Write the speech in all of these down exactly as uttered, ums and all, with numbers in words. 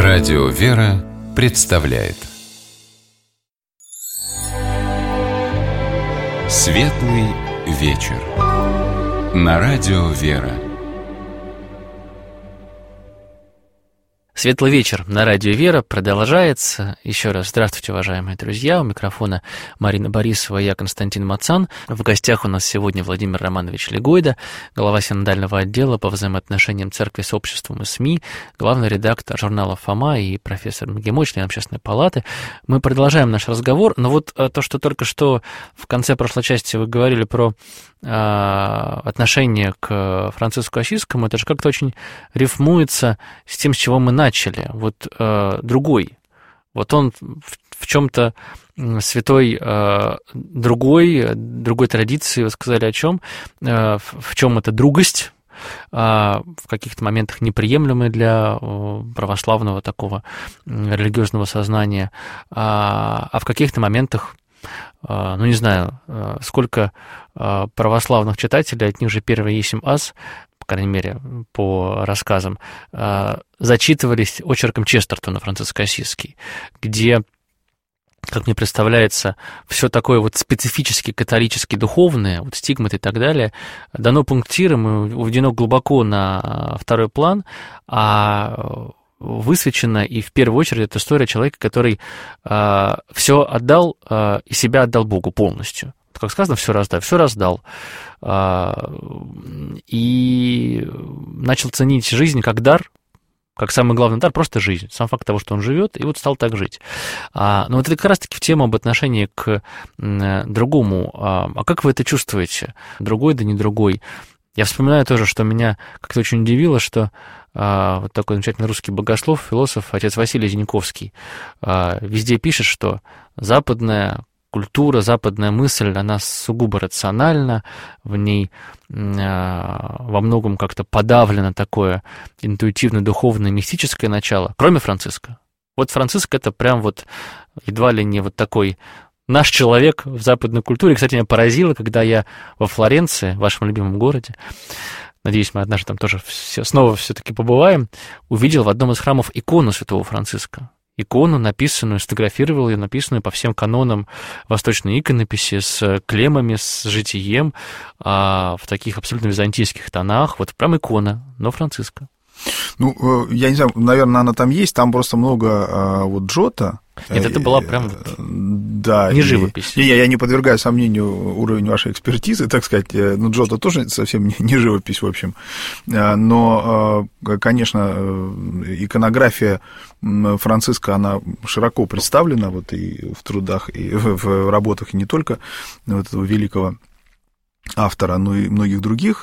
Радио «Вера» представляет Светлый вечер на Радио «Вера». Светлый вечер на Радио «Вера» продолжается. Еще раз здравствуйте, уважаемые друзья. У микрофона Марина Борисова и я, Константин Мацан. В гостях у нас сегодня Владимир Романович Легойда, глава синодального отдела по взаимоотношениям церкви с обществом и СМИ, главный редактор журнала «Фома» и профессор МГИМО, член Общественной палаты. Мы продолжаем наш разговор, но вот то, что только что в конце прошлой части вы говорили про отношение к Франциску Ассизскому, это же как-то очень рифмуется с тем, с чего мы начали. Вот э, другой. Вот он в, в чем-то святой э, другой, другой традиции. Вы сказали о чем? Э, в, в чем это другость? Э, в каких-то моментах неприемлемая для э, православного такого религиозного сознания, э, а в каких-то моментах, ну, не знаю, сколько православных читателей, от них же первый есмь аз, по крайней мере, по рассказам, зачитывались очерком Честертона «Франциск Ассизский», где, как мне представляется, все такое вот специфически католически духовное, вот стигматы и так далее, дано пунктиром и уведено глубоко на второй план, а высвечена, и в первую очередь это история человека, который э, все отдал э, и себя отдал Богу полностью. Как сказано, все раздал, все раздал. Э, и начал ценить жизнь как дар, как самый главный дар, просто жизнь. Сам факт того, что он живет, и вот стал так жить. А, но вот это как раз-таки в тему об отношении к э, другому. А, а как вы это чувствуете? Другой, да не другой. Я вспоминаю тоже, что меня как-то очень удивило, что а, вот такой замечательный русский богослов, философ, отец Василий Зиньковский, а, везде пишет, что западная культура, западная мысль, она сугубо рациональна, в ней а, во многом как-то подавлено такое интуитивно-духовное, мистическое начало, кроме Франциска. Вот Франциск — это прям вот едва ли не вот такой наш человек в западной культуре. Кстати, меня поразило, когда я во Флоренции, в вашем любимом городе, надеюсь, мы однажды там тоже все, снова все-таки побываем, увидел в одном из храмов икону святого Франциска. Икону, написанную, сфотографировал ее, написанную по всем канонам восточной иконописи, с клеммами, с житием, а, в таких абсолютно византийских тонах. Вот прям икона, но Франциска. Ну, я не знаю, наверное, она там есть, там просто много вот Джота. Нет, это была прям да, не живопись. И, я, я не подвергаю сомнению уровень вашей экспертизы, так сказать. Ну, Джота тоже совсем не, не живопись, в общем. Но, конечно, иконография Франциска, она широко представлена вот и в трудах, и в работах, и не только вот этого великого автора, но и многих других,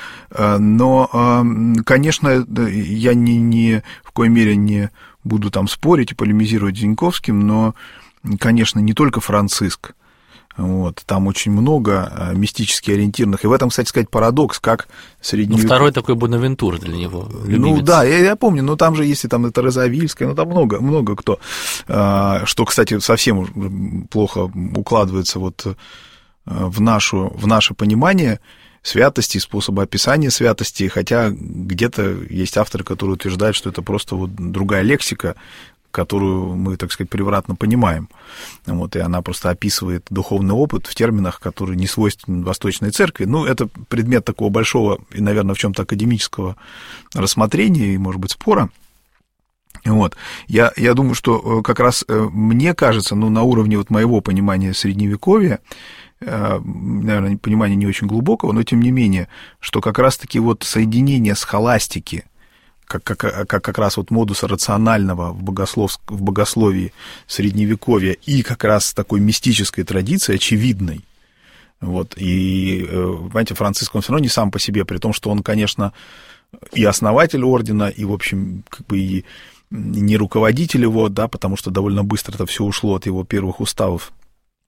но, конечно, я ни, ни в коей мере не буду там спорить и полемизировать с Зиньковским, но, конечно, не только Франциск, вот, там очень много мистически ориентированных, и в этом, кстати сказать, парадокс, как средневековый... Ну, второй такой Бонавентур для него, любимец. Ну, да, я, я помню, но там же, если там это Розавильская, ну, там много, много кто, что, кстати, совсем плохо укладывается вот в, нашу, в наше понимание святости, способа описания святости, хотя где-то есть авторы, которые утверждают, что это просто вот другая лексика, которую мы, так сказать, превратно понимаем. Вот, и она просто описывает духовный опыт в терминах, которые не свойственны Восточной Церкви. Ну, это предмет такого большого и, наверное, в чем-то академического рассмотрения и, может быть, спора. Вот. Я, я думаю, что как раз мне кажется, ну, на уровне вот моего понимания Средневековья, наверное, понимание не очень глубокого, но тем не менее, что как раз-таки вот соединение схоластики, как, как, как, как раз вот модуса рационального в, богослов, в богословии Средневековья и как раз такой мистической традиции, очевидной. Вот. И, понимаете, Франциск, он все равно не сам по себе, при том, что он, конечно, и основатель ордена, и, в общем, как бы и не руководитель его, да, потому что довольно быстро это все ушло от его первых уставов.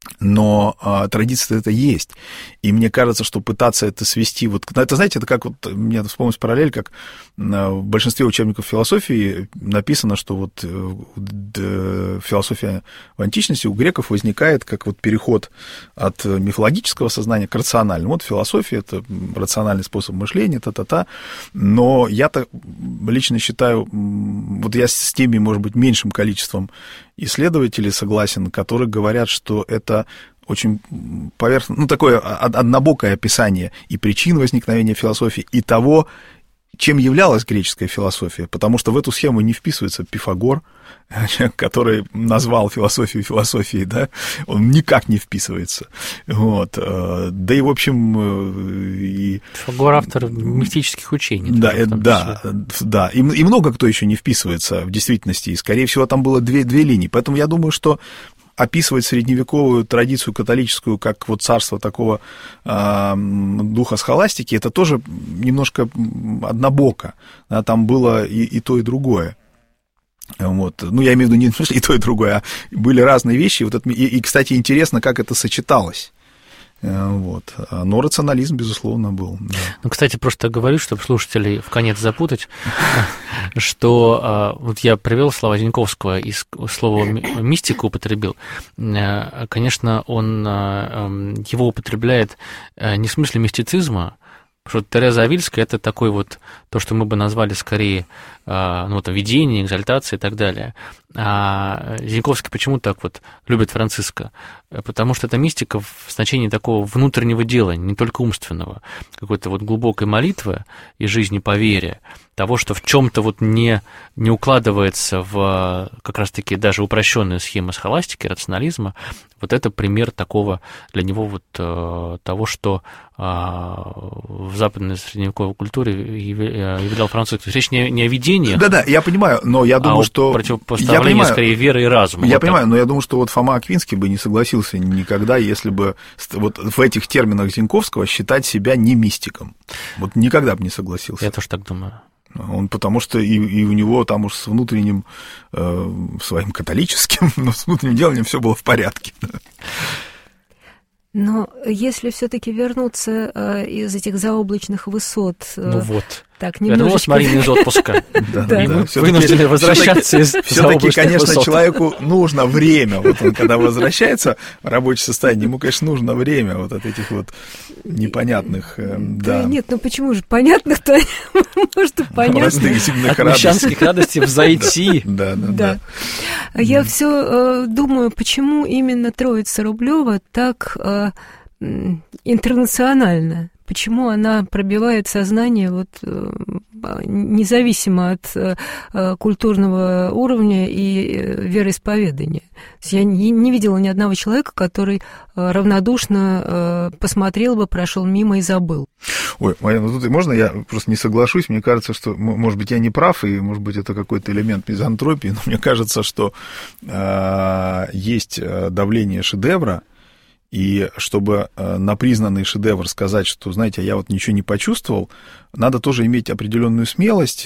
Но а, традиция это есть. И мне кажется, что пытаться это свести... Вот, это, знаете, это как... Вот, мне вспомнилась параллель, как в большинстве учебников философии написано, что вот философия в античности у греков возникает как вот переход от мифологического сознания к рациональному. Вот философия — это рациональный способ мышления, та-та-та. Но я-то лично считаю... Вот я с теми, может быть, меньшим количеством исследователей согласен, которые говорят, что это очень поверхностное, ну, такое однобокое описание и причин возникновения философии, и того, чем являлась греческая философия, потому что в эту схему не вписывается Пифагор, который назвал философию философией, да, он никак не вписывается. Вот. Да и, в общем... И... Пифагор — автор мистических учений. Да, да, да. И, и много кто еще не вписывается в действительности, и, скорее всего, там было две, две линии. Поэтому я думаю, что описывать средневековую традицию католическую как вот царство такого э, духа схоластики, это тоже немножко однобоко. Да, там было и, и то, и другое. Вот. Ну, я имею в виду не в смысле и то, и другое, а были разные вещи. Вот это, и, и, кстати, интересно, как это сочеталось. Вот. Но рационализм, безусловно, был. Да. Ну, кстати, просто говорю, чтобы слушателей в конец запутать, что вот я привел слова Зиньковского и слово «мистика» употребил. Конечно, он его употребляет не в смысле мистицизма, потому что Тереза Авильская — это такой вот, то, что мы бы назвали скорее, ну, вот, видение, экзальтация и так далее. А Зиньковский почему так вот любит Франциска? Потому что это мистика в значении такого внутреннего дела, не только умственного, какой-то вот глубокой молитвы и жизни по вере, того, что в чем-то вот не, не укладывается в как раз-таки даже упрощенную схему схоластики, рационализма. Вот это пример такого для него вот того, что в западной средневековой культуре являл Франциск. Речь не, не о видениях. Да-да, я понимаю, но я думаю, а что... противопоставление я понимаю, скорее веры и разума. Я вот понимаю, так. Но я думаю, что вот Фома Аквинский бы не согласился никогда, если бы вот в этих терминах Зиньковского считать себя не мистиком. Вот никогда бы не согласился. Я тоже так думаю. Он, потому что и, и у него там уж с внутренним, э, своим католическим, но с внутренним деланием все было в порядке. Но если все-таки вернуться э, из этих заоблачных высот... Э, ну вот. Так, вернулась Марина из отпуска. Да, и мы вынуждены возвращаться из Все-таки, конечно, человеку нужно время. Вот он, когда возвращается в рабочее состояние, ему, конечно, нужно время вот от этих вот непонятных... Да, нет, ну почему же понятных-то? Может, и понятно. От мещанских радостей взойти. Да, да, да. Я все думаю, почему именно Троица Рублева так интернациональна? Почему она пробивает сознание вот, независимо от культурного уровня и вероисповедания? Я не видела ни одного человека, который равнодушно посмотрел бы, прошел мимо и забыл. Ой, Марина, ну тут можно я просто не соглашусь? Мне кажется, что, может быть, я не прав, и, может быть, это какой-то элемент мизантропии, но мне кажется, что э, есть давление шедевра, и чтобы на признанный шедевр сказать, что, знаете, я вот ничего не почувствовал, надо тоже иметь определенную смелость,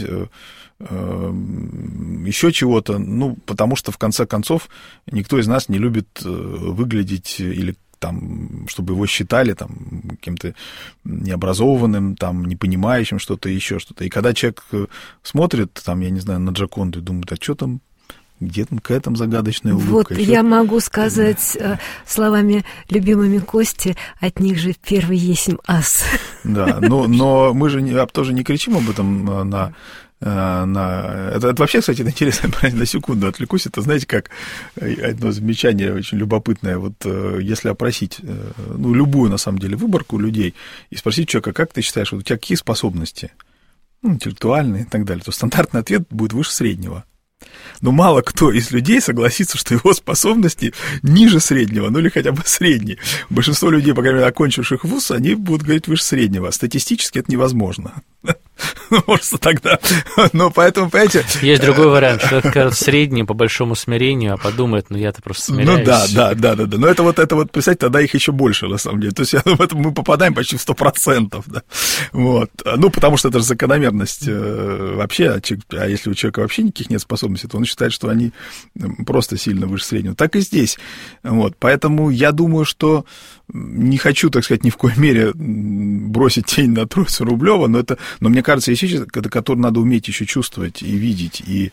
еще чего-то, ну, потому что, в конце концов, никто из нас не любит выглядеть или там, чтобы его считали там каким-то необразованным, там, не понимающим что-то, еще что-то. И когда человек смотрит, там, я не знаю, на Джоконду и думает, а что там, где там какая там загадочная улыбка? Вот я могу сказать словами любимыми Кости, от них же первый есмь ас. Да, но, но мы же не, тоже не кричим об этом на... на... Это, это вообще, кстати, интересно, на секунду отвлекусь, это, знаете, как одно замечание очень любопытное, вот если опросить, ну, любую, на самом деле, выборку людей и спросить человека, как ты считаешь, вот у тебя какие способности, ну, интеллектуальные и так далее, то стандартный ответ будет выше среднего. Но мало кто из людей согласится, что его способности ниже среднего, ну или хотя бы средние. Большинство людей, по крайней мере, окончивших вуз, они будут говорить выше среднего. Статистически это невозможно. может, тогда, но поэтому, понимаете... Есть другой вариант, что это, кажется, средний по большому смирению, а подумает, ну, я-то просто смиряюсь. Ну, да, да, да, да, да, но это вот, это вот, представьте, тогда их еще больше, на самом деле, то есть в этом мы попадаем почти в сто процентов, да, вот, ну, потому что это же закономерность вообще, а если у человека вообще никаких нет способностей, то он считает, что они просто сильно выше среднего, так и здесь, вот, поэтому я думаю, что не хочу, так сказать, ни в коей мере бросить тень на Троицу Рублева, но это, но мне кажется, есть вещи, которые надо уметь еще чувствовать и видеть, и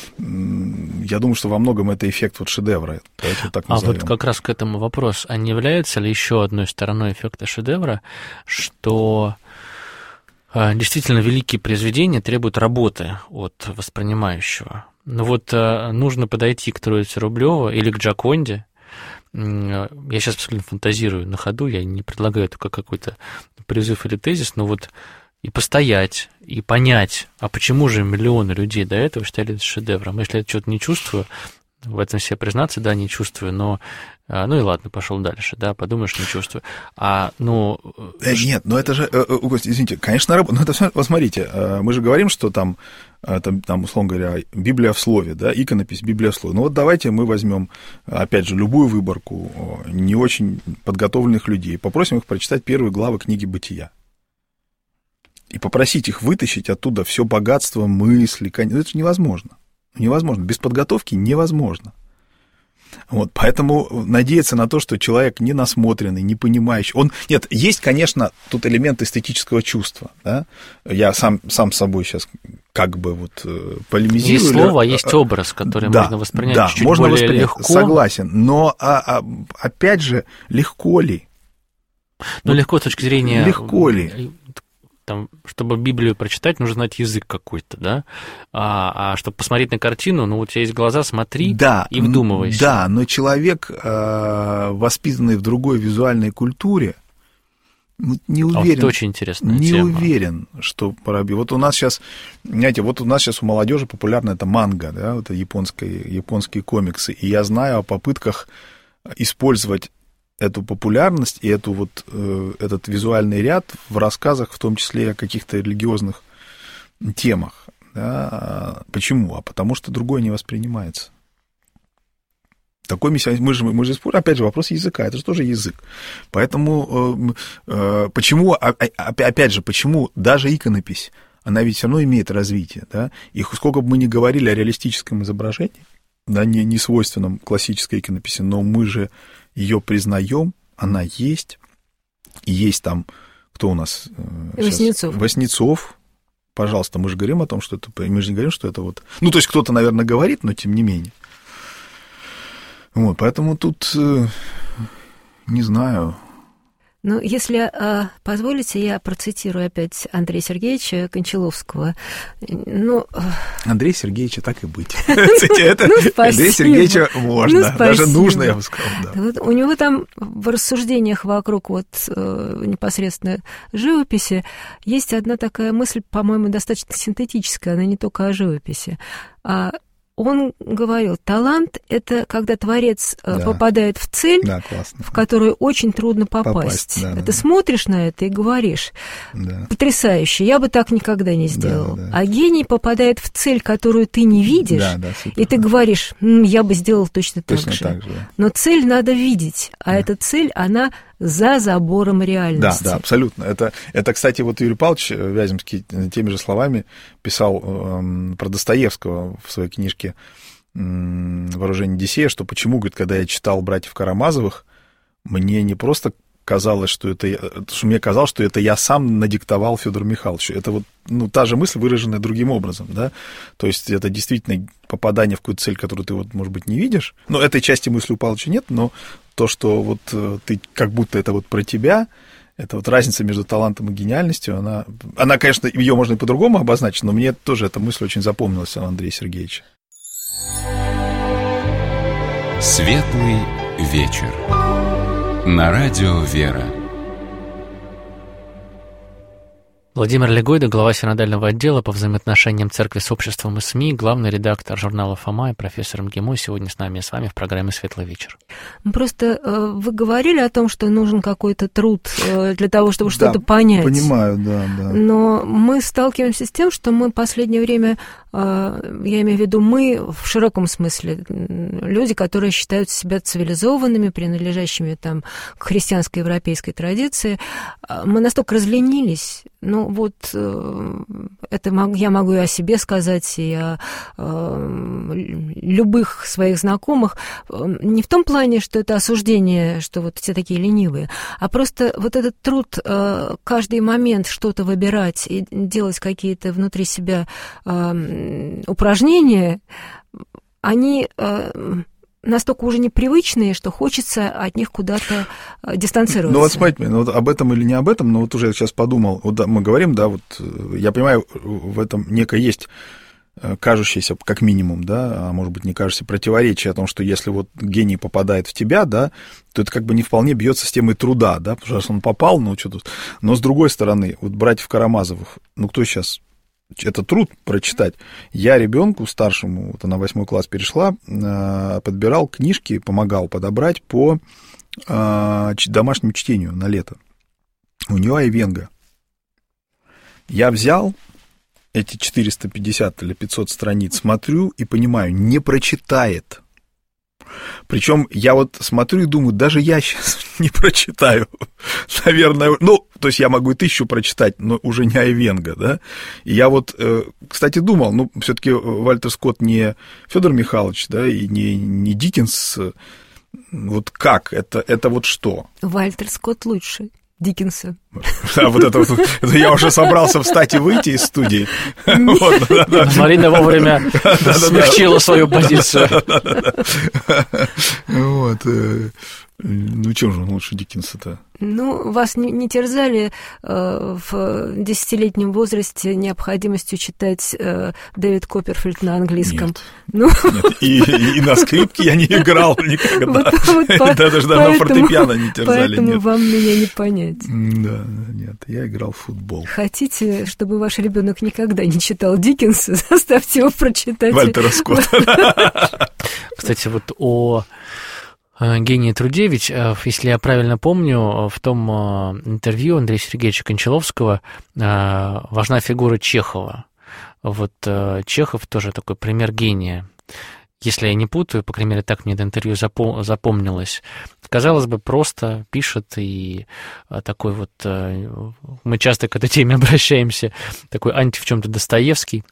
я думаю, что во многом это эффект вот шедевра. Так а вот как раз к этому вопрос, а не является ли еще одной стороной эффекта шедевра, что действительно великие произведения требуют работы от воспринимающего? Ну вот нужно подойти к Троице Рублева или к Джоконде. Я сейчас абсолютно фантазирую на ходу, я не предлагаю это как какой-то призыв или тезис, но вот и постоять, и понять, а почему же миллионы людей до этого считали это шедевром. Если я что-то не чувствую, в этом себе признаться, да, не чувствую, но, ну и ладно, пошел дальше, да, подумаешь, не чувствую. А, ну... Э, нет, но это же, извините, конечно, но это все, вот смотрите, мы же говорим, что там, там, там, условно говоря, Библия в слове, да, иконопись, Библия в слове. Ну вот давайте мы возьмем, опять же, любую выборку не очень подготовленных людей, попросим их прочитать первые главы книги «Бытия». И попросить их вытащить оттуда все богатство мысли, это же невозможно. Невозможно. Без подготовки невозможно. Вот, поэтому надеяться на то, что человек не насмотренный, не понимающий. Он... Нет, есть, конечно, тут элемент эстетического чувства. Да? Я сам, сам с собой сейчас как бы вот полемизирую. Есть слово, а есть образ, который да, можно воспринять да, чуть-чуть можно более воспринять, легко. Согласен. Но, а, а, опять же, легко ли? Ну, вот, легко с точки зрения... Легко ли? Там, чтобы Библию прочитать, нужно знать язык какой-то, да? А, а чтобы посмотреть на картину, ну, у тебя есть глаза, смотри да, и вдумывайся. Да, но человек, воспитанный в другой визуальной культуре, не уверен. А вот это очень интересная не тема. уверен, что пора. Вот у нас сейчас, знаете, вот у нас сейчас у молодежи популярна это манга, да, это японские, японские комиксы. И я знаю о попытках использовать эту популярность и эту вот, э, этот визуальный ряд в рассказах, в том числе о каких-то религиозных темах. Да. Почему? А потому что другое не воспринимается. Такой мессианизм, мы же, мы же спорим, опять же, вопрос языка, это же тоже язык. Поэтому, э, э, почему, опять же, почему даже иконопись, она ведь все равно имеет развитие, да, и сколько бы мы ни говорили о реалистическом изображении, да, не, не свойственном классической иконописи, но мы же ее признаем, она есть, и есть там, кто у нас? Васнецов. Васнецов, пожалуйста, мы же говорим о том, что это, мы же не говорим, что это вот, ну, то есть кто-то, наверное, говорит, но тем не менее. Вот, поэтому тут, не знаю... Ну, если а, позволите, я процитирую опять Андрея Сергеевича Кончаловского. Ну, Андрея Сергеевича так и быть. Андрея Сергеевича можно, даже нужно, я бы сказал. У него там в рассуждениях вокруг вот непосредственно живописи есть одна такая мысль, по-моему, достаточно синтетическая, она не только о живописи. Он говорил, талант — это когда творец да. попадает в цель, да, в которую очень трудно попасть. попасть да, это да. Смотришь на это и говоришь, да. потрясающе, я бы так никогда не сделал. Да, да. А гений попадает в цель, которую ты не видишь, да, да, и ты говоришь, м, я бы сделал точно, точно так же. Так же да. Но цель надо видеть, а да. эта цель, она за забором реальности. Да, да, абсолютно. Это, это, кстати, вот Юрий Павлович Вяземский теми же словами писал э, про Достоевского в своей книжке «Вооружение Одиссея», что почему, говорит, когда я читал «Братьев Карамазовых», мне не просто казалось, что это я, что мне казалось, что это я сам надиктовал Федору Михайловичу. Это вот, ну, та же мысль, выраженная другим образом, да, то есть это действительно попадание в какую-то цель, которую ты, вот, может быть, не видишь. Но этой части мысли у Павловича нет, но то, что вот ты как будто это вот про тебя, это вот разница между талантом и гениальностью, она, она, конечно, ее можно и по-другому обозначить, но мне тоже эта мысль очень запомнилась у Андрея Сергеевича. Светлый вечер. На радио «Вера». Владимир Легойда, глава синодального отдела по взаимоотношениям церкви с обществом и СМИ, главный редактор журнала «Фома» и профессор МГИМО сегодня с нами и с вами в программе «Светлый вечер». Просто вы говорили о том, что нужен какой-то труд для того, чтобы да, что-то понять. Понимаю, да, да. Но мы сталкиваемся с тем, что мы в последнее время, я имею в виду мы в широком смысле, люди, которые считают себя цивилизованными, принадлежащими там к христианской европейской традиции, мы настолько разленились. Ну, вот это я могу и о себе сказать, и о любых своих знакомых. Не в том плане, что это осуждение, что вот все такие ленивые, а просто вот этот труд каждый момент что-то выбирать и делать какие-то внутри себя упражнения, они настолько уже непривычные, что хочется от них куда-то дистанцироваться. Ну вот смотрите, ну, вот об этом или не об этом, но вот уже я сейчас подумал, вот да, мы говорим, да, вот я понимаю, в этом некое есть кажущееся, как минимум, да, а может быть не кажущееся противоречие о том, что если вот гений попадает в тебя, да, то это как бы не вполне бьется с темой труда, да, потому что он попал, ну что тут. Но с другой стороны, вот братьев Карамазовых, ну кто сейчас... Это труд прочитать. Я ребенку старшему, вот она восьмой класс перешла, подбирал книжки, помогал подобрать по домашнему чтению на лето. У нее Айвенго. Я взял эти четыреста пятьдесят или пятьсот страниц, смотрю и понимаю, не прочитает. Причем я вот смотрю и думаю, даже я сейчас не прочитаю, наверное, ну, то есть я могу и тысячу прочитать, но уже не Айвенго, да, и я вот, кстати, думал, ну, все-таки Вальтер Скотт не Федор Михайлович, да, и не, не Диккенс, вот как, это, это вот что? Вальтер Скотт лучше Диккенса. Да, вот это вот, это я уже собрался встать и выйти из студии. Вот, да, да. Марина вовремя смягчила свою позицию. Вот. Ну, чем же он лучше Диккенса-то? Ну, вас не, не терзали э, в десятилетнем возрасте необходимостью читать э, Дэвид Копперфильд на английском? Нет. Ну... Нет. И, и на скрипке я не играл никогда. Вот, вот, по, даже поэтому, на фортепиано не терзали. Поэтому нет. вам меня не понять. Да, нет, я играл в футбол. Хотите, чтобы ваш ребенок никогда не читал Диккенса, заставьте его прочитать... Вальтера Скотта. Кстати, вот о... гений Трудевич, если я правильно помню, в том интервью Андрея Сергеевича Кончаловского важна фигура Чехова. Вот Чехов тоже такой пример гения. Если я не путаю, по крайней мере, так мне это интервью запомнилось. Казалось бы, просто пишет, и такой вот... Мы часто к этой теме обращаемся, такой анти в чем-то Достоевский.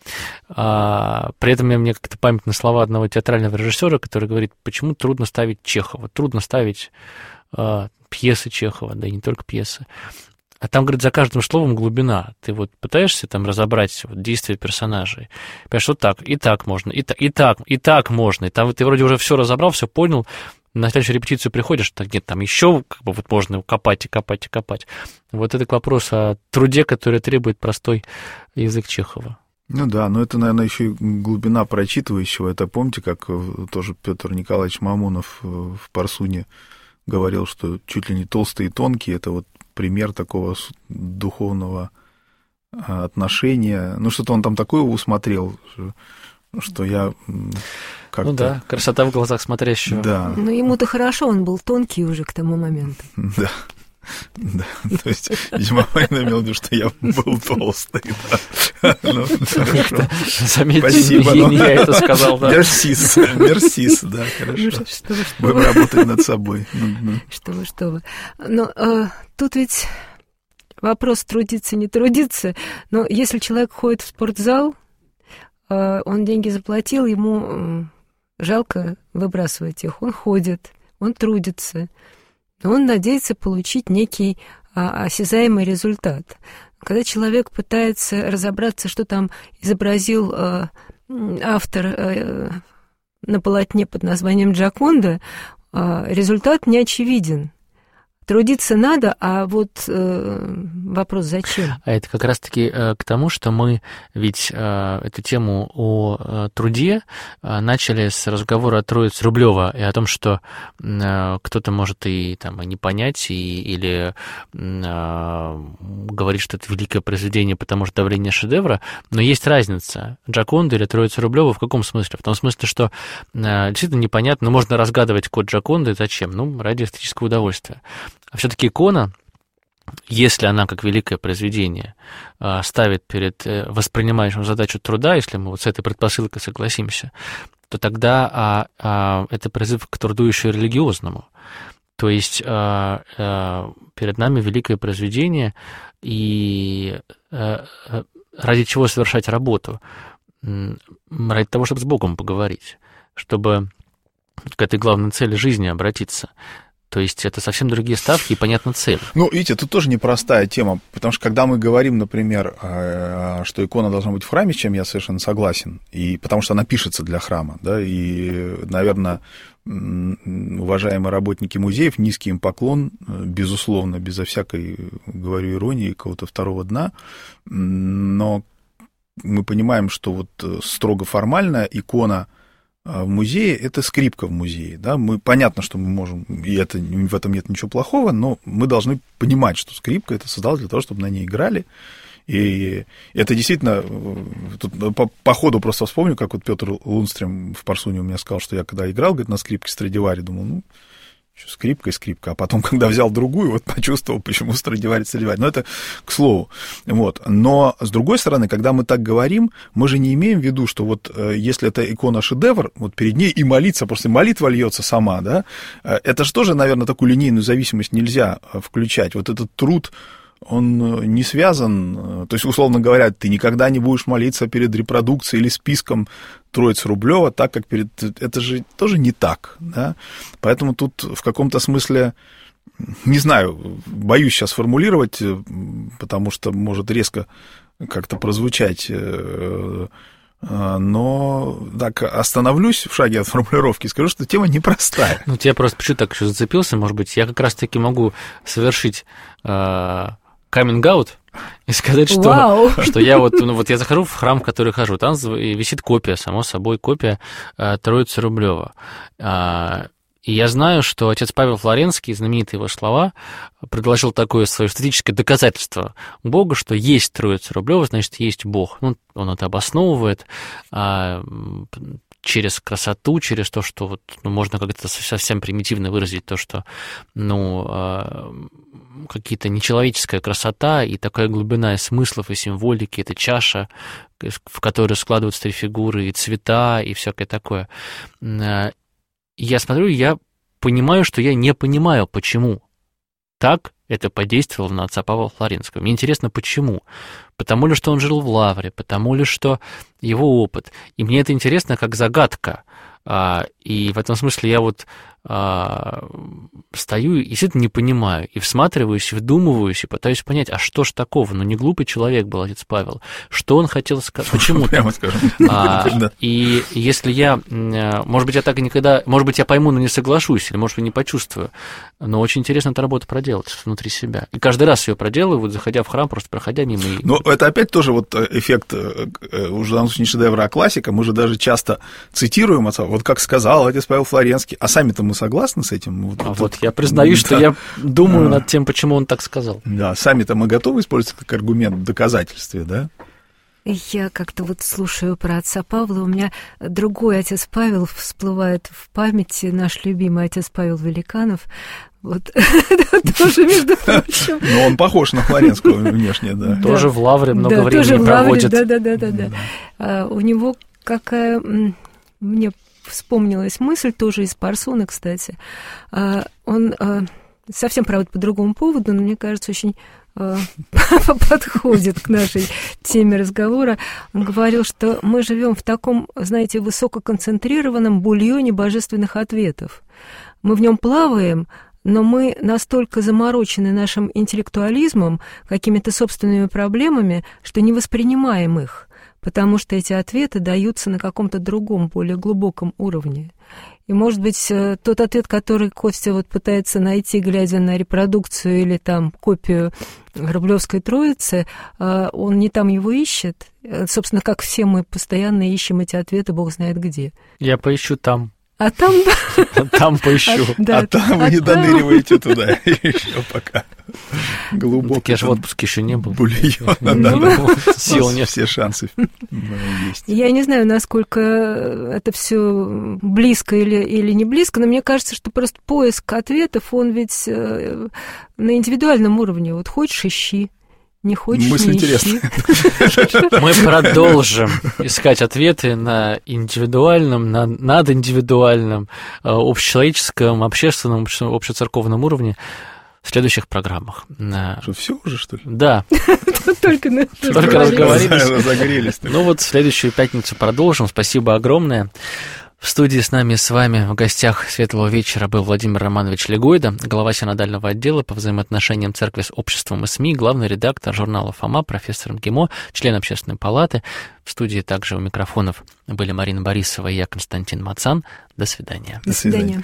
При этом мне как-то памятны слова одного театрального режиссера, который говорит, почему трудно ставить Чехова, трудно ставить пьесы Чехова, да и не только пьесы. А там, говорит, за каждым словом глубина. Ты вот пытаешься там разобрать вот, действия персонажей. Понимаешь, вот так, и так можно, и так, и так, и так можно. И там ты вроде уже все разобрал, все понял. На следующую репетицию приходишь, так нет, там еще как бы вот можно копать и копать и копать. Вот это к вопросу о труде, который требует простой язык Чехова. Ну да, но это, наверное, еще и глубина прочитывающего. Это помните, как тоже Петр Николаевич Мамонов в «Парсуне» говорил, что чуть ли не толстый и тонкий — это вот пример такого духовного отношения. Ну, что-то он там такое усмотрел, что я как-то... Ну да, красота в глазах смотрящего. Да. Ну, ему-то хорошо, он был тонкий уже к тому моменту. Да. Да, то есть, видимо, он имел в виду, что я был толстый, да. Ну, хорошо. Заметьте, спасибо, не, но... не я это сказал, да. Мерсис, мерсис, да, хорошо. Ну, что вы, что Будем вы. работать над собой. Что вы, что вы. Но э, тут ведь вопрос трудиться, не трудиться. Но если человек ходит в спортзал, э, он деньги заплатил, ему э, жалко выбрасывать их. Он ходит, он трудится. Он надеется получить некий а, осязаемый результат. Когда человек пытается разобраться, что там изобразил а, автор а, на полотне под названием «Джоконда», а, результат не очевиден. Трудиться надо, а вот э, вопрос зачем? А это как раз-таки э, к тому, что мы ведь э, эту тему о э, труде э, начали с разговора о Троице Рублева и о том, что э, кто-то может и, там, и не понять, и, или э, говорить, что это великое произведение, потому что давление шедевра, но есть разница. Джоконда или Троица Рублева в каком смысле? В том смысле, что э, действительно непонятно, но можно разгадывать код Джоконды, зачем? Ну, ради эстетического удовольствия. А все-таки икона, если она, как великое произведение, ставит перед воспринимающим задачу труда, если мы вот с этой предпосылкой согласимся, то тогда а, а, это призыв к труду еще и религиозному. То есть а, а, перед нами великое произведение, и а, ради чего совершать работу? Ради того, чтобы с Богом поговорить, чтобы к этой главной цели жизни обратиться. То есть это совсем другие ставки и, понятно, цель. Ну, видите, тут тоже непростая тема, потому что когда мы говорим, например, что икона должна быть в храме, с чем я совершенно согласен, и потому что она пишется для храма, да, и, наверное, уважаемые работники музеев, низкий им поклон, безусловно, безо всякой, говорю, иронии, какого-то второго дна, но мы понимаем, что вот строго формальная икона в музее — это скрипка в музее, да, мы, понятно, что мы можем, и это, в этом нет ничего плохого, но мы должны понимать, что скрипка это создалась для того, чтобы на ней играли, и это действительно, тут по, по ходу просто вспомню, как вот Петр Лунстрем в Парсуне у меня сказал, что я когда играл, говорит, на скрипке Страдивари, думал, ну, скрипка и скрипка, а потом, когда взял другую, вот почувствовал, почему Страдивари, Страдивари. Но это к слову. Вот. Но, с другой стороны, когда мы так говорим, мы же не имеем в виду, что вот если это икона-шедевр, вот перед ней и молиться, просто молитва льется сама, да, это же тоже, наверное, такую линейную зависимость нельзя включать. Вот этот труд, он не связан, то есть, условно говоря, ты никогда не будешь молиться перед репродукцией или списком Троицы Рублева, так как перед... Это же тоже не так, да? Поэтому тут в каком-то смысле, не знаю, боюсь сейчас формулировать, потому что может резко как-то прозвучать, но так остановлюсь в шаге от формулировки и скажу, что тема непростая. Ну, я просто почему так еще зацепился, может быть, я как раз-таки могу совершить... каминг-аут и сказать, что, что я вот, ну, вот я захожу в храм, в который хожу, там висит копия, само собой, копия э, Троицы Рублева. Э, и я знаю, что отец Павел Флоренский, знаменитые его слова, предложил такое свое эстетическое доказательство Богу, что есть Троица Рублева, значит, есть Бог. Ну, он это обосновывает э, через красоту, через то, что вот, ну, можно как-то совсем примитивно выразить то, что, ну, э, какие-то нечеловеческая красота и такая глубина и смыслов, и символики, это чаша, в которой складываются три фигуры, и цвета, и всякое такое. Я смотрю, я понимаю, что я не понимаю, почему так это подействовало на отца Павла Флоренского. Мне интересно, почему. Потому ли, что он жил в Лавре, потому ли, что его опыт. И мне это интересно как загадка. И в этом смысле я вот а, стою и действительно не понимаю, и всматриваюсь, и вдумываюсь, и пытаюсь понять, а что ж такого? Ну, не глупый человек был отец Павел. Что он хотел сказать? Почему? Прямо скажем. А, и если я, может быть, я так и никогда, может быть, я пойму, но не соглашусь, или, может быть, не почувствую, но очень интересно эту работу проделать внутри себя. И каждый раз ее проделываю, вот заходя в храм, просто проходя мимо. Но это опять тоже вот эффект, уже в не шедевра, а классика, мы же даже часто цитируем отца, вот как сказал отец Павел Флоренский, а сами-то мы согласны с этим? Вот, а вот, вот я признаюсь, да. что я думаю а, над тем, почему он так сказал. Да, сами-то мы готовы использовать как аргумент в доказательстве, да? Я как-то вот слушаю про отца Павла, у меня другой отец Павел всплывает в памяти, наш любимый отец Павел Великанов, вот, тоже, между прочим. Но он похож на Флоренского внешне, да. Тоже в Лавре много времени проводит. Да-да-да. У него какая... Мне вспомнилась мысль, тоже из Парсуна, кстати. Он совсем, правда, по другому поводу, но, мне кажется, очень подходит к нашей теме разговора. Он говорил, что мы живем в таком, знаете, высококонцентрированном бульоне божественных ответов. Мы в нем плаваем, но мы настолько заморочены нашим интеллектуализмом, какими-то собственными проблемами, что не воспринимаем их. потому что эти ответы даются на каком-то другом, более глубоком уровне. И, может быть, тот ответ, который Костя вот пытается найти, глядя на репродукцию или там копию Рублевской Троицы, он не там его ищет. Собственно, как все мы постоянно ищем эти ответы, бог знает где. Я поищу там. А там... Там поищу. А, да, а там вы а не там... доныриваете туда еще пока. Глубоко. Так я же в отпуске еще не был. Бульон, да. Сил нет. Все шансы есть. Я не знаю, насколько это все близко или, или не близко, но мне кажется, что просто поиск ответов, он ведь на индивидуальном уровне. Вот хочешь — ищи. Не хочешь, Мысль не интересная. Мы продолжим искать ответы на индивидуальном, на надиндивидуальном, общечеловеческом, общественном, общецерковном уровне в следующих программах. Что, все уже, что ли? Да. Только разговорились. Разогрелись. Ну вот в следующую пятницу продолжим. Спасибо огромное. В студии с нами, с вами в гостях «Светлого вечера» был Владимир Романович Легойда, глава синодального отдела по взаимоотношениям церкви с обществом и СМИ, главный редактор журнала «Фома», профессор МГИМО, член Общественной палаты. В студии также у микрофонов были Марина Борисова и я, Константин Мацан. До свидания. До свидания.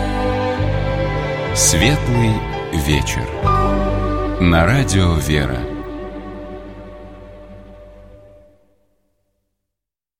«Светлый вечер» на радио «Вера».